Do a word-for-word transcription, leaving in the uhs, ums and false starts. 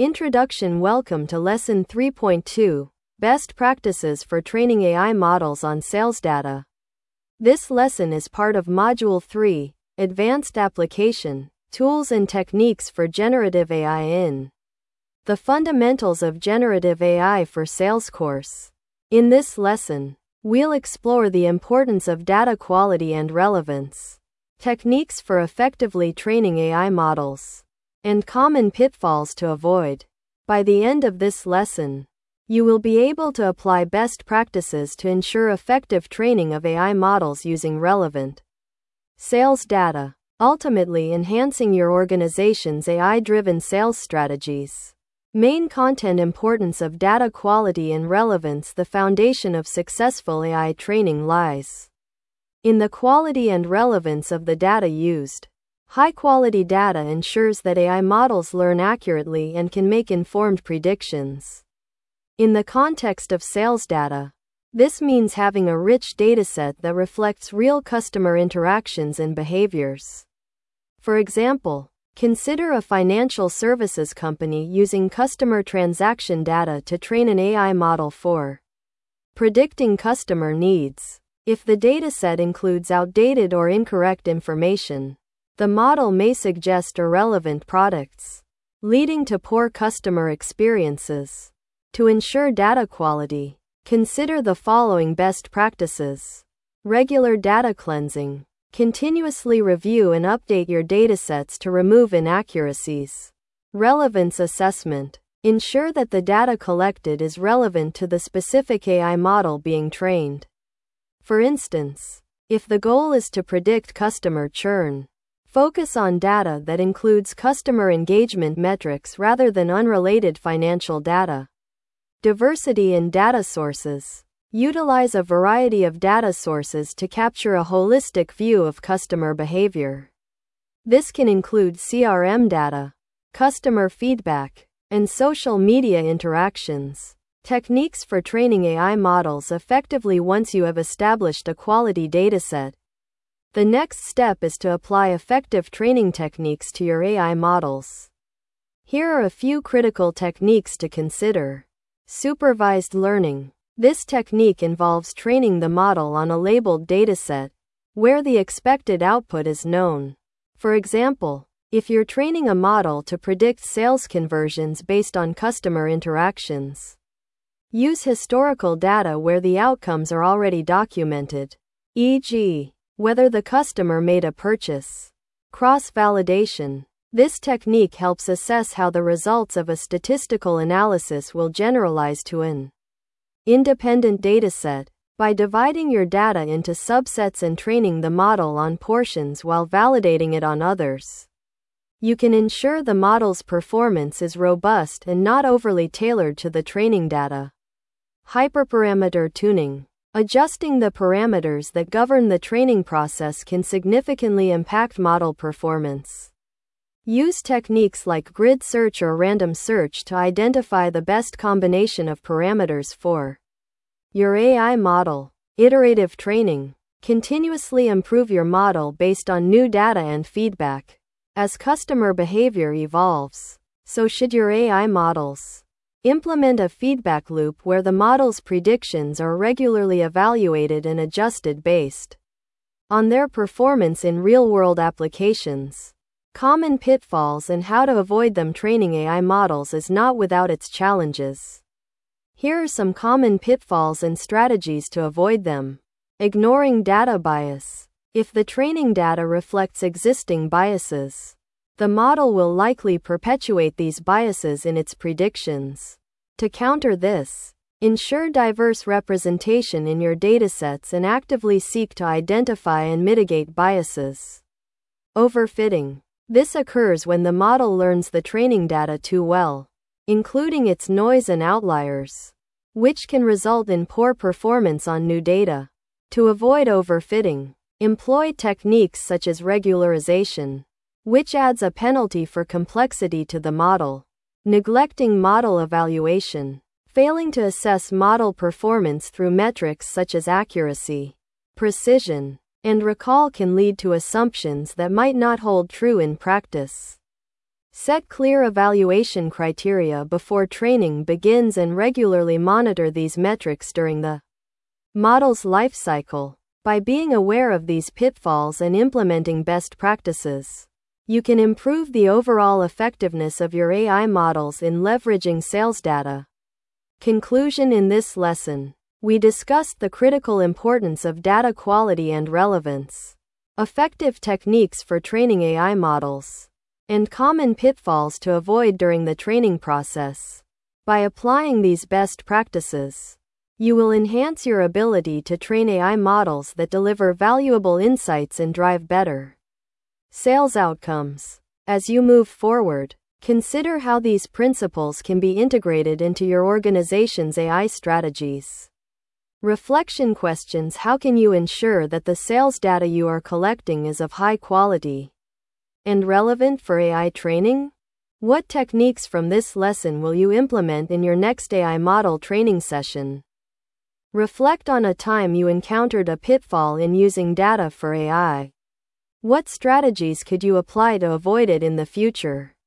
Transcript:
Introduction. Welcome to Lesson three point two, Best Practices for Training A I Models on Sales Data. This lesson is part of Module three, Advanced Application, Tools and Techniques for Generative A I in the Fundamentals of Generative A I for Sales course. In this lesson, we'll explore the importance of data quality and relevance, techniques for effectively training A I models, and common pitfalls to avoid. By the end of this lesson, you will be able to apply best practices to ensure effective training of A I models using relevant sales data, ultimately enhancing your organization's A I-driven sales strategies. Main content. Importance of data quality and relevance. The foundation of successful A I training lies in the quality and relevance of the data used. High-quality data ensures that A I models learn accurately and can make informed predictions. In the context of sales data, this means having a rich dataset that reflects real customer interactions and behaviors. For example, consider a financial services company using customer transaction data to train an A I model for predicting customer needs. If the dataset includes outdated or incorrect information, the model may suggest irrelevant products, leading to poor customer experiences. To ensure data quality, consider the following best practices. Regular data cleansing. Continuously review and update your datasets to remove inaccuracies. Relevance assessment. Ensure that the data collected is relevant to the specific A I model being trained. For instance, if the goal is to predict customer churn, focus on data that includes customer engagement metrics rather than unrelated financial data. Diversity in data sources. Utilize a variety of data sources to capture a holistic view of customer behavior. This can include C R M data, customer feedback, and social media interactions. Techniques for training A I models effectively. Once you have established a quality dataset, the next step is to apply effective training techniques to your A I models. Here are a few critical techniques to consider. Supervised learning. This technique involves training the model on a labeled dataset, where the expected output is known. For example, if you're training a model to predict sales conversions based on customer interactions, use historical data where the outcomes are already documented, for example, whether the customer made a purchase. Cross-validation. This technique helps assess how the results of a statistical analysis will generalize to an independent dataset. By dividing your data into subsets and training the model on portions while validating it on others, you can ensure the model's performance is robust and not overly tailored to the training data. Hyperparameter tuning. Adjusting the parameters that govern the training process can significantly impact model performance. Use techniques like grid search or random search to identify the best combination of parameters for your A I model. Iterative training. Continuously improve your model based on new data and feedback. As customer behavior evolves, so should your A I models. Implement a feedback loop where the model's predictions are regularly evaluated and adjusted based on their performance in real-world applications. Common pitfalls and how to avoid them. Training A I models is not without its challenges. Here are some common pitfalls and strategies to avoid them. Ignoring data bias. If the training data reflects existing biases, the model will likely perpetuate these biases in its predictions. To counter this, ensure diverse representation in your datasets and actively seek to identify and mitigate biases. Overfitting. This occurs when the model learns the training data too well, including its noise and outliers, which can result in poor performance on new data. To avoid overfitting, employ techniques such as regularization, which adds a penalty for complexity to the model. Neglecting model evaluation. Failing to assess model performance through metrics such as accuracy, precision, and recall can lead to assumptions that might not hold true in practice. Set clear evaluation criteria before training begins and regularly monitor these metrics during the model's lifecycle. By being aware of these pitfalls and implementing best practices, you can improve the overall effectiveness of your A I models in leveraging sales data. Conclusion: in this lesson, we discussed the critical importance of data quality and relevance, effective techniques for training A I models, and common pitfalls to avoid during the training process. By applying these best practices, you will enhance your ability to train A I models that deliver valuable insights and drive better sales outcomes. As you move forward, consider how these principles can be integrated into your organization's A I strategies. Reflection questions: how can you ensure that the sales data you are collecting is of high quality and relevant for A I training? What techniques from this lesson will you implement in your next A I model training session? Reflect on a time you encountered a pitfall in using data for A I. What strategies could you apply to avoid it in the future?